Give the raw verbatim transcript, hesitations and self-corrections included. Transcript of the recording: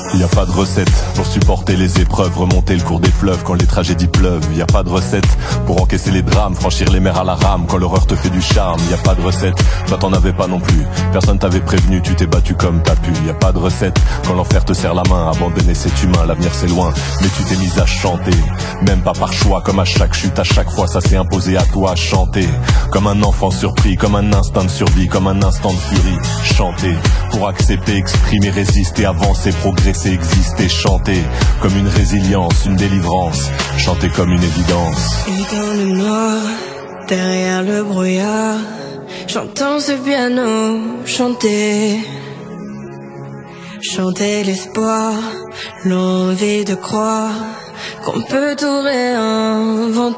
Y a pas de recette pour supporter les épreuves, remonter le cours des fleuves quand les tragédies pleuvent. Y a pas de recette pour encaisser les drames, franchir les mers à la rame quand l'horreur te fait du charme. Y a pas de recette, toi t'en avais pas non plus. Personne t'avait prévenu, tu t'es battu comme t'as pu. Y a pas de recette quand l'enfer te serre la main, abandonner c'est humain, l'avenir c'est loin. Mais tu t'es mise à chanter, même pas par choix, comme à chaque chute, à chaque fois ça s'est imposé à toi. Chanter comme un enfant surpris, comme un instinct de survie, comme un instant de furie. Chanter pour accepter, exprimer, résister, avancer, progresser, exister. Chanter comme une résilience, une délivrance. Chanter comme une évidence. Et dans le noir, derrière le brouillard, j'entends ce piano chanter. Chanter l'espoir, l'envie de croire qu'on peut tout réinventer.